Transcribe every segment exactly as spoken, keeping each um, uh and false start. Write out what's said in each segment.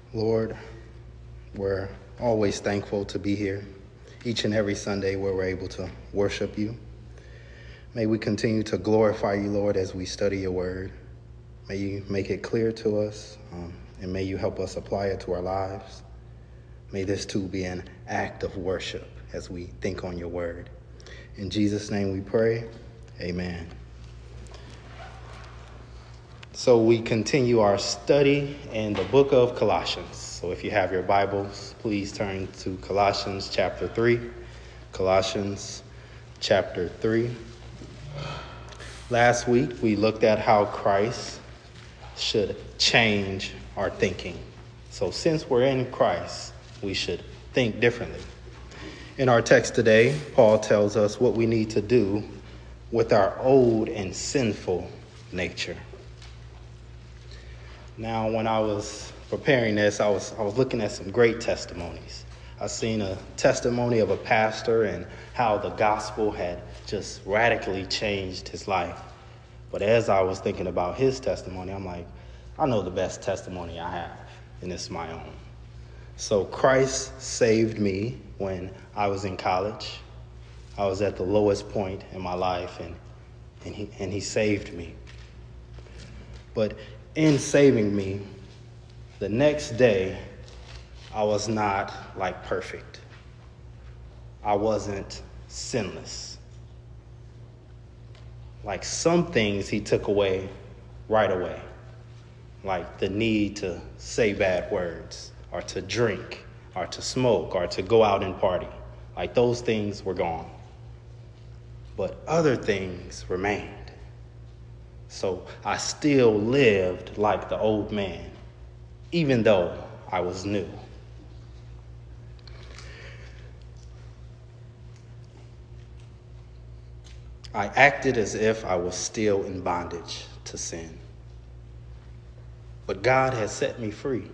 Lord, we're always thankful to be here each and every Sunday where we're able to worship you. May we continue to glorify you, Lord, as we study your word. May you make it clear to us, um, and may you help us apply it to our lives. May this too be an act of worship as we think on your word. In Jesus' name we pray, amen. So we continue our study in the book of Colossians. So if you have your Bibles, please turn to Colossians chapter three. Colossians chapter three. Last week we looked at how Christ should change our thinking. So since we're in Christ, we should think differently. In our text today, Paul tells us what we need to do with our old and sinful nature. Now, when I was preparing this, I was I was looking at some great testimonies. I seen a testimony of a pastor and how the gospel had just radically changed his life. But as I was thinking about his testimony, I'm like, I know the best testimony I have, and it's my own. So Christ saved me when I was in college. I was at the lowest point in my life, and and he and he saved me. But in saving me, the next day, I was not like perfect. I wasn't sinless. Like some things he took away right away, like the need to say bad words, or to drink, or to smoke, or to go out and party. Like those things were gone. But other things remained. So I still lived like the old man, even though I was new. I acted as if I was still in bondage to sin. But God has set me free.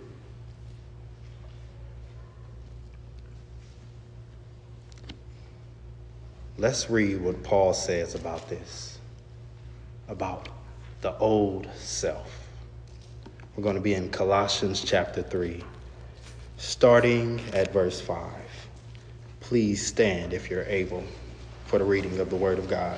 Let's read what Paul says about this, about the old self. We're going to be in Colossians chapter three, starting at verse five. Please stand if you're able for the reading of the word of God.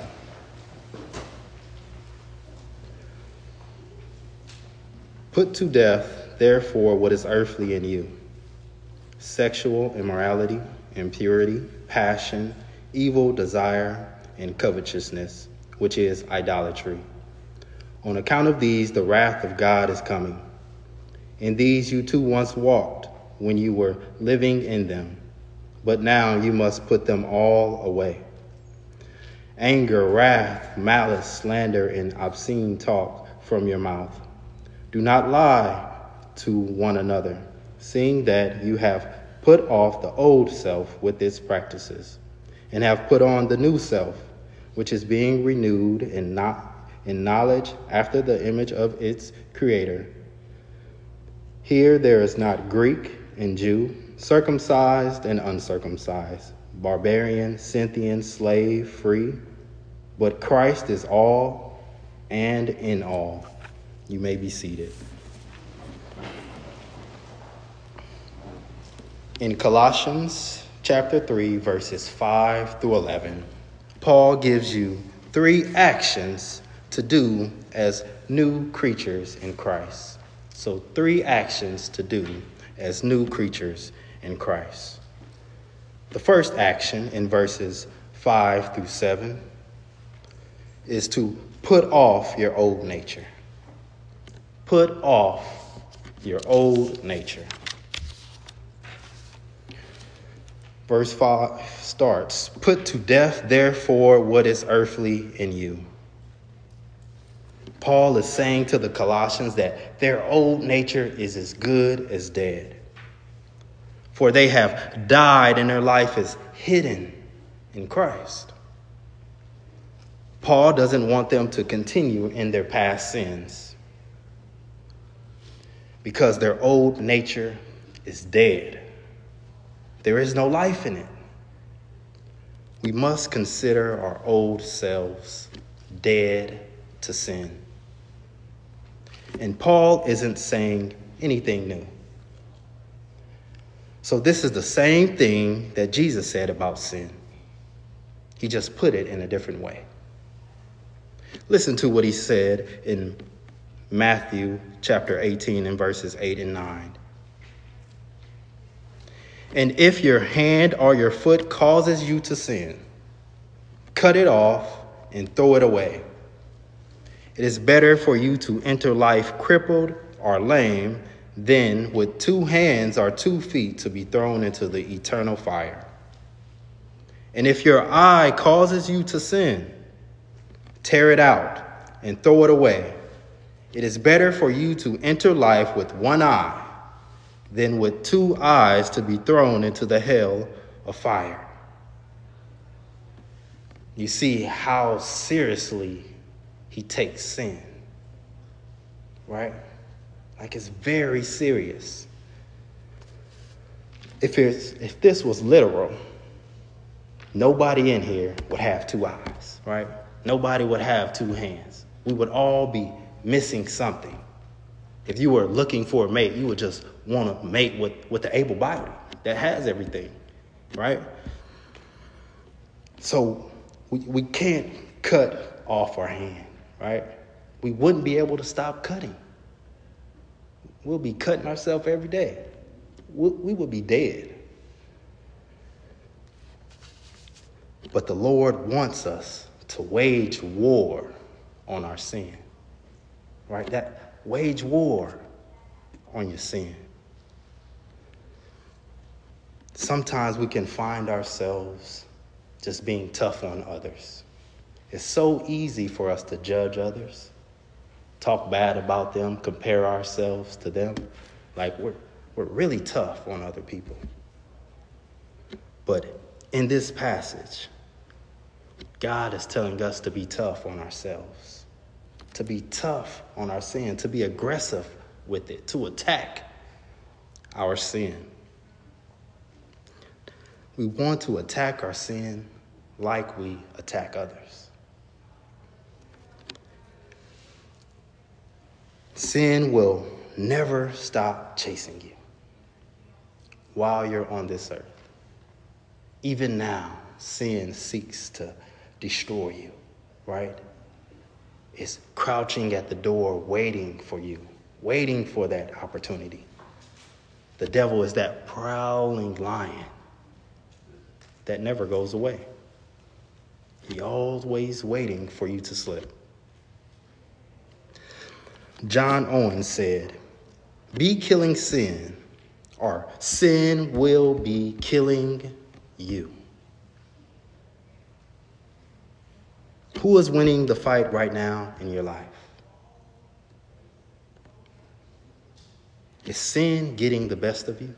Put to death, therefore, what is earthly in you: sexual immorality, impurity, passion, evil desire, and covetousness, which is idolatry. On account of these, the wrath of God is coming. In these you too once walked when you were living in them, but now you must put them all away. Anger, wrath, malice, slander, and obscene talk from your mouth. Do not lie to one another, seeing that you have put off the old self with its practices, and have put on the new self, which is being renewed in not in knowledge after the image of its creator. Here there is not Greek and Jew, circumcised and uncircumcised, barbarian, Scythian, slave, free, but Christ is all and in all. You may be seated. In Colossians chapter three, verses five through eleven, Paul gives you three actions to do as new creatures in Christ. So three actions to do as new creatures in Christ. The first action in verses five through seven is to put off your old nature. Put off your old nature. Verse five starts, put to death, therefore, what is earthly in you. Paul is saying to the Colossians that their old nature is as good as dead. For they have died and their life is hidden in Christ. Paul doesn't want them to continue in their past sins because their old nature is dead. There is no life in it. We must consider our old selves dead to sin. And Paul isn't saying anything new. So this is the same thing that Jesus said about sin. He just put it in a different way. Listen to what he said in Matthew chapter eighteen and verses eight and nine. And if your hand or your foot causes you to sin, cut it off and throw it away. It is better for you to enter life crippled or lame than with two hands or two feet to be thrown into the eternal fire. And if your eye causes you to sin, tear it out and throw it away. It is better for you to enter life with one eye than with two eyes to be thrown into the hell of fire. You see how seriously he takes sin, right? Like, it's very serious. If it's, if this was literal, nobody in here would have two eyes, right? Nobody would have two hands. We would all be missing something. If you were looking for a mate, you would just want to mate with, with the able body that has everything, right? So we, we can't cut off our hand, right? We wouldn't be able to stop cutting. We'll be cutting ourselves every day. We, we would be dead. But the Lord wants us to wage war on our sin, right? That wage war on your sin. Sometimes we can find ourselves just being tough on others. It's so easy for us to judge others, talk bad about them, compare ourselves to them. Like we're we're really tough on other people. But in this passage, God is telling us to be tough on ourselves, to be tough on our sin, to be aggressive with it, to attack our sin. We want to attack our sin like we attack others. Sin will never stop chasing you while you're on this earth. Even now, sin seeks to destroy you, right? It's crouching at the door, waiting for you, waiting for that opportunity. The devil is that prowling lion that never goes away. He always waiting for you to slip. John Owen said, "Be killing sin, or sin will be killing you." Who is winning the fight right now in your life? Is sin getting the best of you?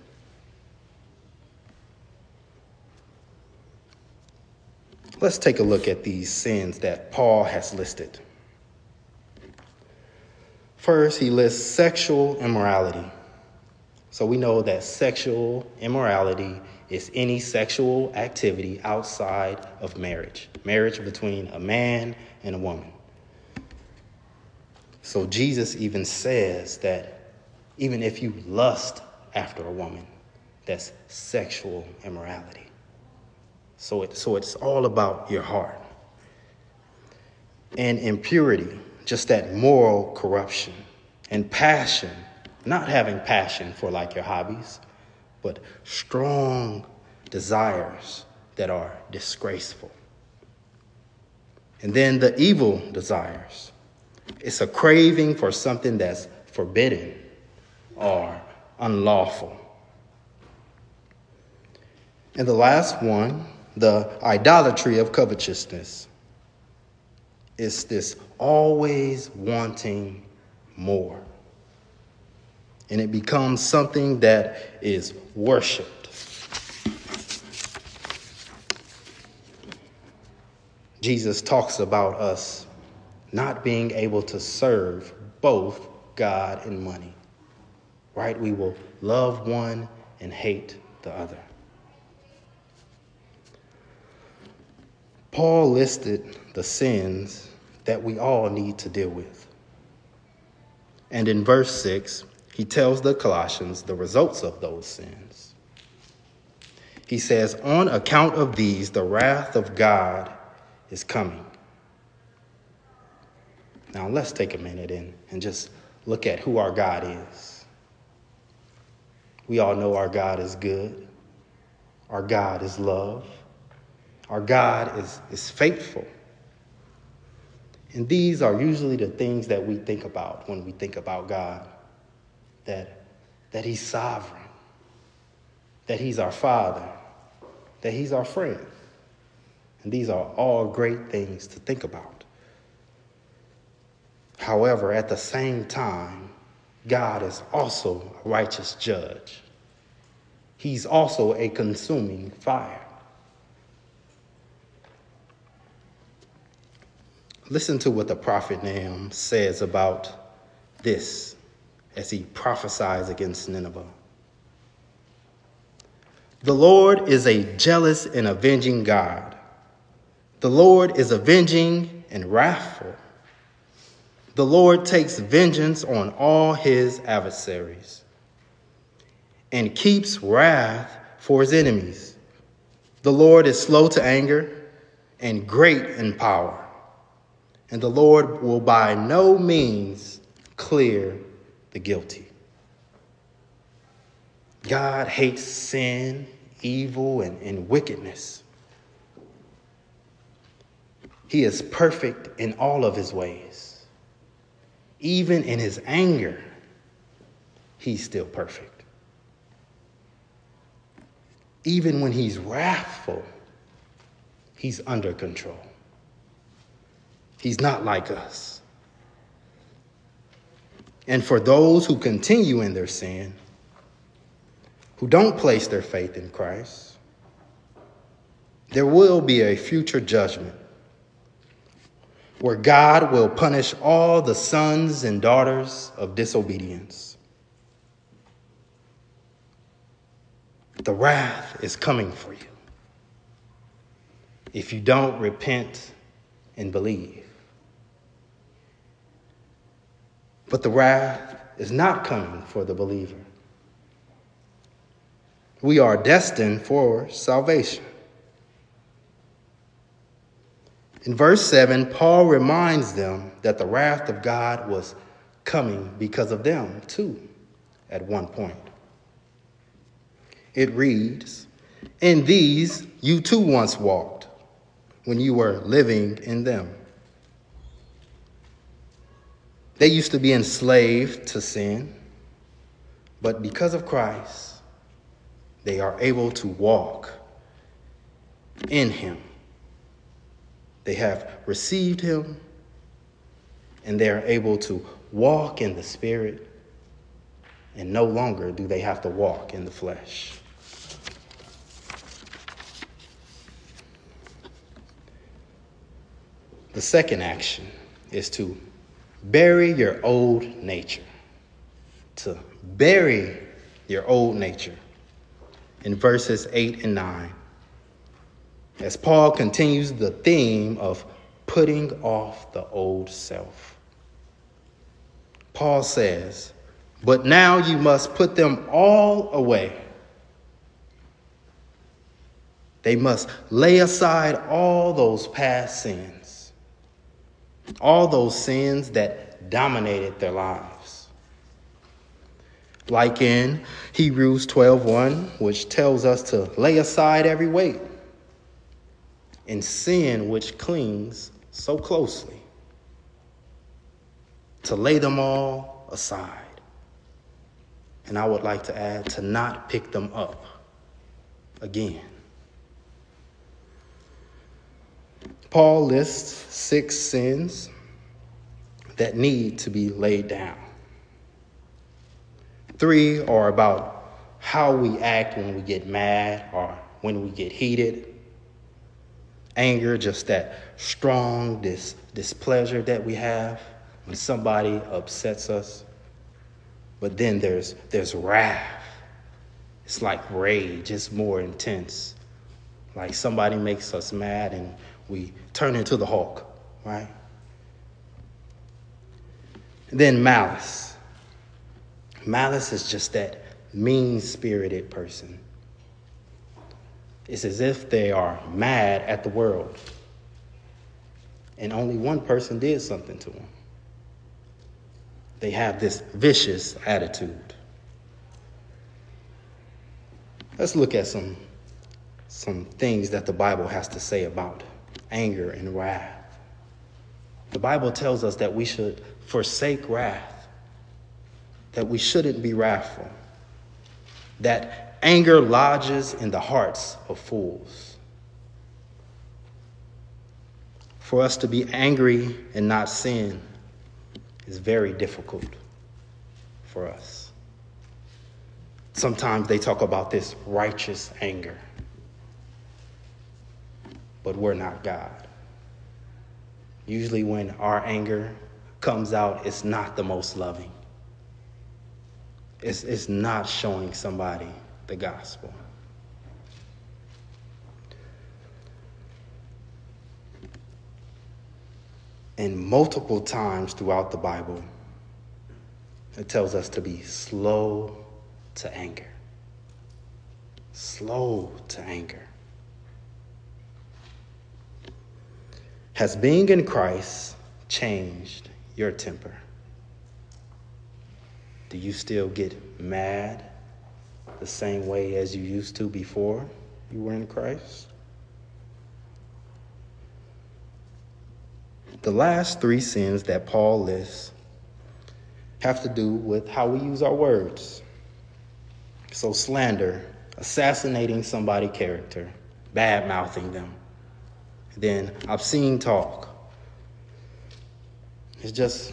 Let's take a look at these sins that Paul has listed. First, he lists sexual immorality. So we know that sexual immorality is any sexual activity outside of marriage, marriage between a man and a woman. So Jesus even says that even if you lust after a woman, that's sexual immorality. So, it, so it's all about your heart. And impurity, just that moral corruption. And passion, not having passion for like your hobbies, but strong desires that are disgraceful. And then the evil desires. It's a craving for something that's forbidden or unlawful. And the last one, the idolatry of covetousness. It's this always wanting more. And it becomes something that is worshipped. Jesus talks about us not being able to serve both God and money, right? We will love one and hate the other. Paul listed the sins that we all need to deal with. And in verse six, he tells the Colossians the results of those sins. He says, on account of these, the wrath of God is coming. Now let's take a minute and, and just look at who our God is. We all know our God is good. Our God is love. Our God is, is faithful. And these are usually the things that we think about when we think about God. That, that he's sovereign. That he's our Father. That he's our friend. And these are all great things to think about. However, at the same time, God is also a righteous judge. He's also a consuming fire. Listen to what the prophet Nahum says about this as he prophesies against Nineveh. The Lord is a jealous and avenging God. The Lord is avenging and wrathful. The Lord takes vengeance on all his adversaries and keeps wrath for his enemies. The Lord is slow to anger and great in power. And the Lord will by no means clear the guilty. God hates sin, evil, and, and wickedness. He is perfect in all of his ways. Even in his anger, he's still perfect. Even when he's wrathful, he's under control. He's not like us. And for those who continue in their sin, who don't place their faith in Christ, there will be a future judgment where God will punish all the sons and daughters of disobedience. The wrath is coming for you if you don't repent and believe. But the wrath is not coming for the believer. We are destined for salvation. In verse seven, Paul reminds them that the wrath of God was coming because of them too, at one point. It reads, "In these you too once walked, when you were living in them." They used to be enslaved to sin, but because of Christ, they are able to walk in him. They have received him, and they are able to walk in the Spirit, and no longer do they have to walk in the flesh. The second action is to bury your old nature. To bury your old nature. In verses eight and nine, as Paul continues the theme of putting off the old self. Paul says, "But now you must put them all away." They must lay aside all those past sins, all those sins that dominated their lives. Like in Hebrews twelve one, which tells us to lay aside every weight and sin which clings so closely, to lay them all aside. And I would like to add, to not pick them up again. Paul lists six sins that need to be laid down. Three are about how we act when we get mad or when we get heated. Anger, just that strong dis- displeasure that we have when somebody upsets us. But then there's there's wrath. It's like rage. It's more intense. Like somebody makes us mad and we turn into the Hulk, right? And then malice. Malice is just that mean-spirited person. It's as if they are mad at the world, and only one person did something to them. They have this vicious attitude. Let's look at some, some things that the Bible has to say about anger and wrath. The Bible tells us that we should forsake wrath, that we shouldn't be wrathful, that anger lodges in the hearts of fools. For us to be angry and not sin is very difficult for us. Sometimes they talk about this righteous anger, but we're not God. Usually when our anger comes out, it's not the most loving. It's, it's not showing somebody the gospel. And multiple times throughout the Bible, it tells us to be slow to anger. Slow to anger. Has being in Christ changed your temper? Do you still get mad the same way as you used to before you were in Christ? The last three sins that Paul lists have to do with how we use our words. So slander, assassinating somebody's character, bad-mouthing them. Then obscene talk. It's just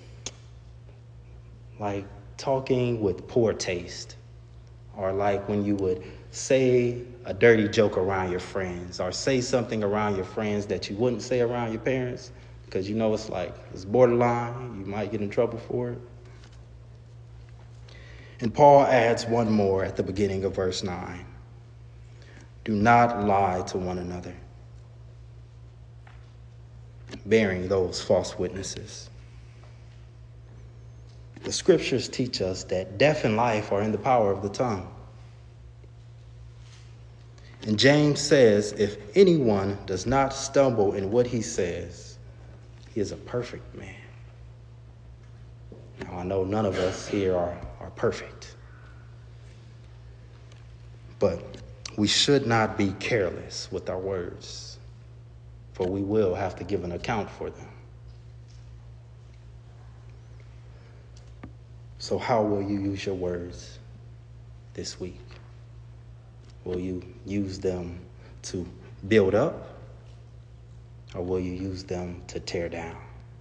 like talking with poor taste, or like when you would say a dirty joke around your friends, or say something around your friends that you wouldn't say around your parents, because you know it's like, it's borderline, you might get in trouble for it. And Paul adds one more at the beginning of verse nine. Do not lie to one another, bearing those false witnesses. The scriptures teach us that death and life are in the power of the tongue. And James says, if anyone does not stumble in what he says, he is a perfect man. Now, I know none of us here are, are perfect. But we should not be careless with our words, for we will have to give an account for them. So how will you use your words this week? Will you use them to build up, or will you use them to tear down?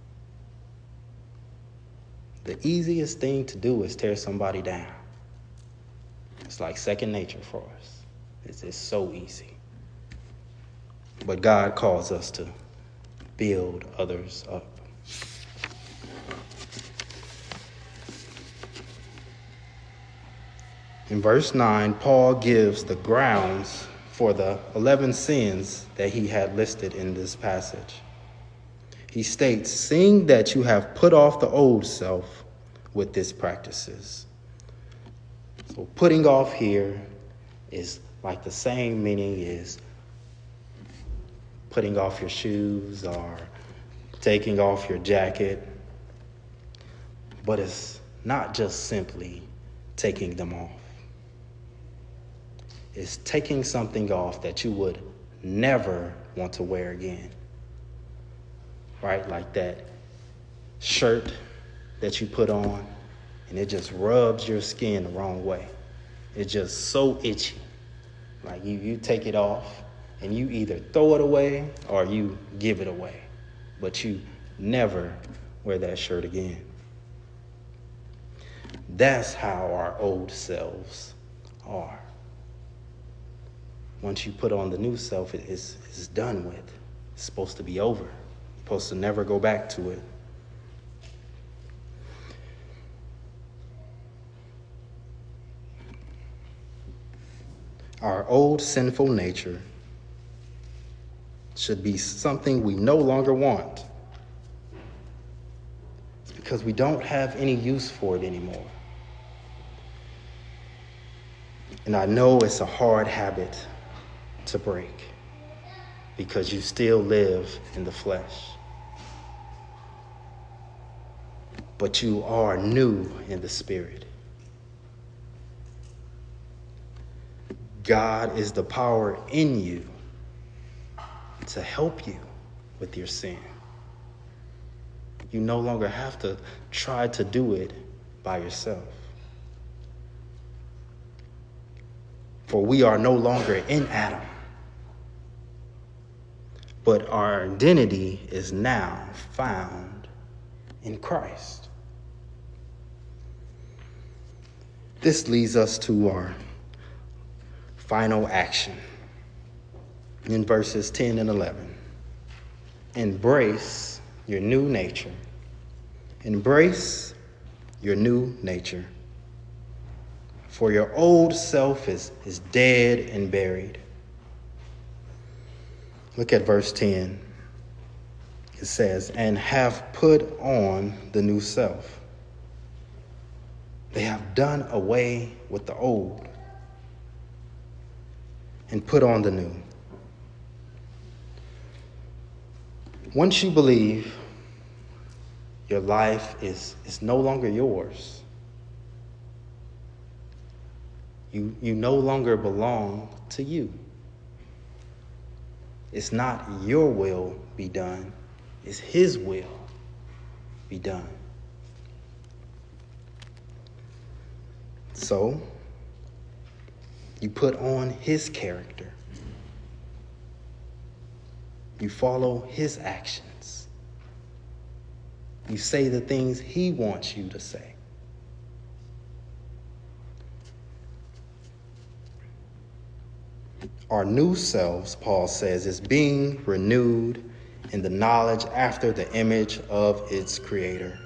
The easiest thing to do is tear somebody down. It's like second nature for us. It's, it's so easy. But God calls us to build others up. In verse nine, Paul gives the grounds for the eleven sins that he had listed in this passage. He states, seeing that you have put off the old self with its practices. So putting off here is like the same meaning as putting off your shoes or taking off your jacket. But it's not just simply taking them off. It's taking something off that you would never want to wear again. Right? Like that shirt that you put on and it just rubs your skin the wrong way. It's just so itchy. Like you, you take it off and you either throw it away or you give it away. But you never wear that shirt again. That's how our old selves are. Once you put on the new self, it is it's done with. It's supposed to be over. You're supposed to never go back to it. Our old sinful nature should be something we no longer want. It's because we don't have any use for it anymore. And I know it's a hard habit to break because you still live in the flesh. But you are new in the spirit. God is the power in you to help you with your sin. You no longer have to try to do it by yourself. For we are no longer in Adam, but our identity is now found in Christ. This leads us to our final action in verses ten and eleven. Embrace your new nature. Embrace your new nature. For your old self is, is dead and buried. Look at verse ten. It says, and have put on the new self. They have done away with the old and put on the new. Once you believe, your life is, is no longer yours. You, you no longer belong to you. It's not your will be done. It's his will be done. So, you put on his character. You follow his actions. You say the things he wants you to say. Our new selves, Paul says, is being renewed in the knowledge after the image of its creator.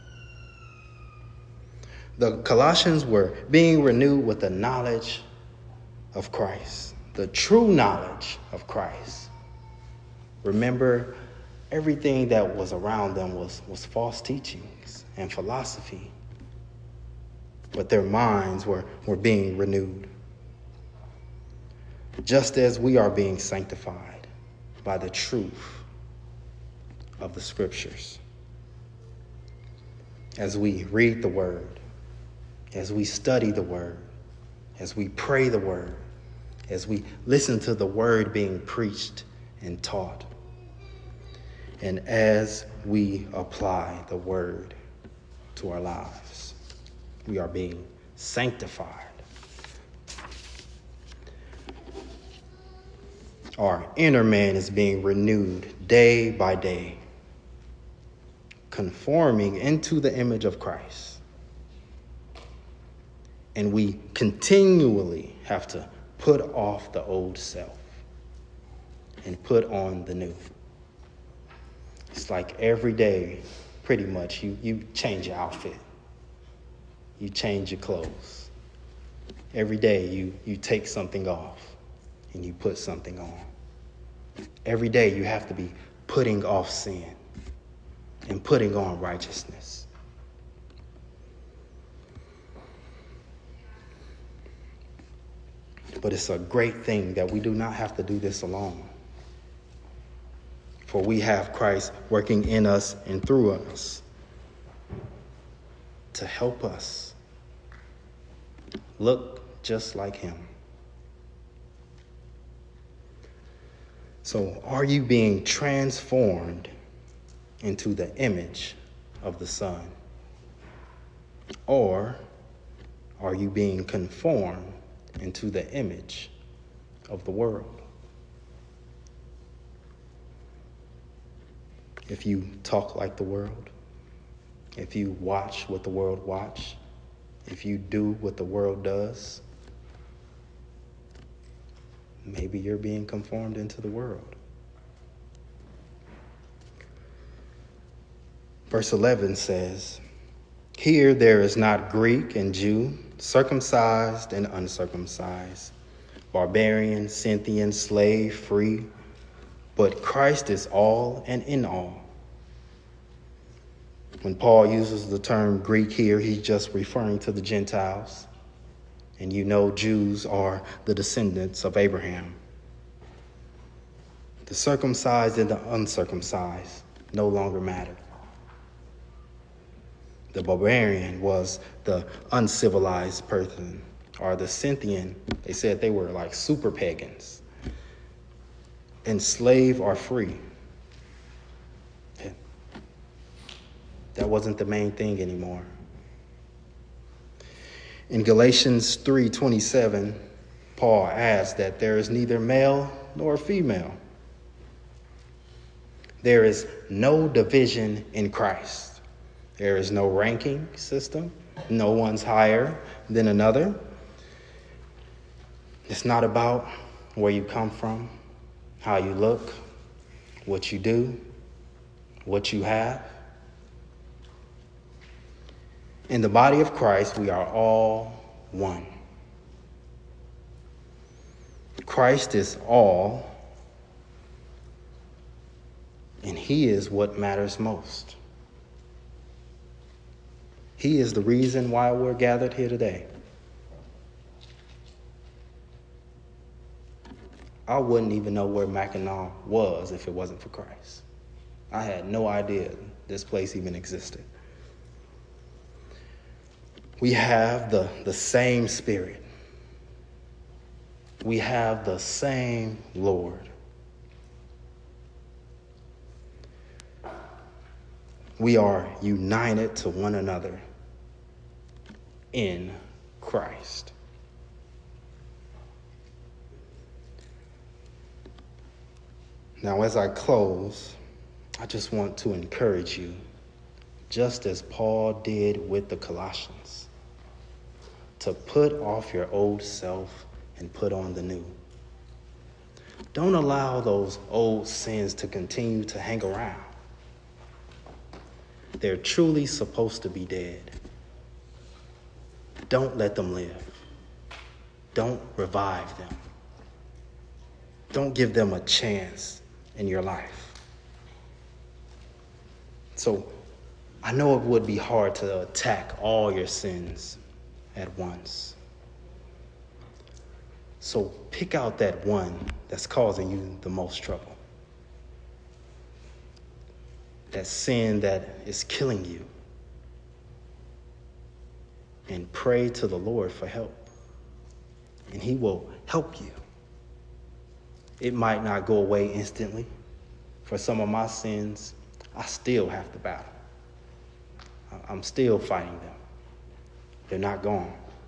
The Colossians were being renewed with the knowledge of Christ, the true knowledge of Christ. Remember, everything that was around them was, was false teachings and philosophy, but their minds were, were being renewed. Just as we are being sanctified by the truth of the scriptures. As we read the word, as we study the word, as we pray the word, as we listen to the word being preached and taught, and as we apply the word to our lives, we are being sanctified. Our inner man is being renewed day by day, conforming into the image of Christ. And we continually have to put off the old self and put on the new. It's like every day, pretty much, you, you change your outfit. You change your clothes. Every day you, you take something off and you put something on. Every day you have to be putting off sin and putting on righteousness. But it's a great thing that we do not have to do this alone. For we have Christ working in us and through us to help us look just like him. So are you being transformed into the image of the Son? Or are you being conformed into the image of the world? If you talk like the world, if you watch what the world watch, if you do what the world does, maybe you're being conformed into the world. Verse eleven says, here there is not Greek and Jew, circumcised and uncircumcised, barbarian, Scythian, slave, free, but Christ is all and in all. When Paul uses the term Greek here, he's just referring to the Gentiles. And you know Jews are the descendants of Abraham. The circumcised and the uncircumcised no longer mattered. The barbarian was the uncivilized person, or the Scythian. They said they were like super pagans. Enslaved or free. That wasn't the main thing anymore. In Galatians three twenty-seven, Paul adds that there is neither male nor female. There is no division in Christ. There is no ranking system. No one's higher than another. It's not about where you come from, how you look, what you do, what you have. In the body of Christ, we are all one. Christ is all, and he is what matters most. He is the reason why we're gathered here today. I wouldn't even know where Mackinac was if it wasn't for Christ. I had no idea this place even existed. We have the, the same Spirit. We have the same Lord. We are united to one another in Christ. Now, as I close, I just want to encourage you, just as Paul did with the Colossians, to put off your old self and put on the new. Don't allow those old sins to continue to hang around. They're truly supposed to be dead. Don't let them live. Don't revive them. Don't give them a chance in your life. So I know it would be hard to attack all your sins at once. So pick out that one that's causing you the most trouble. That sin that is killing you. And pray to the Lord for help. And he will help you. It might not go away instantly. For some of my sins, I still have to battle. I'm still fighting them. They're not gone.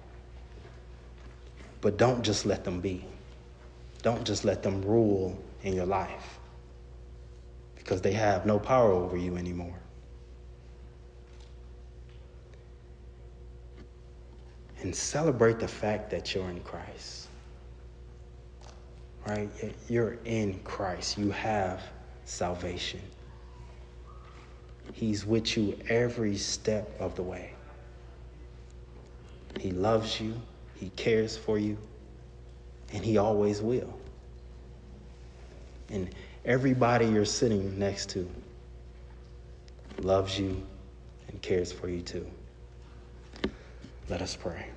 But don't just let them be. Don't just let them rule in your life, because they have no power over you anymore. And celebrate the fact that you're in Christ. Right? You're in Christ. You have salvation. He's with you every step of the way. He loves you. He cares for you. And he always will. And everybody you're sitting next to loves you and cares for you too. Let us pray.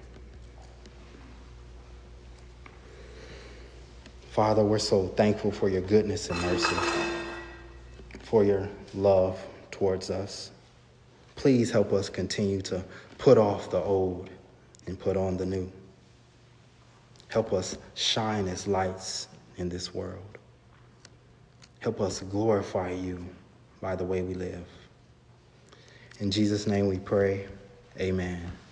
Father, we're so thankful for your goodness and mercy, for your love towards us. Please help us continue to put off the old and put on the new. Help us shine as lights in this world. Help us glorify you by the way we live. In Jesus' name we pray, amen.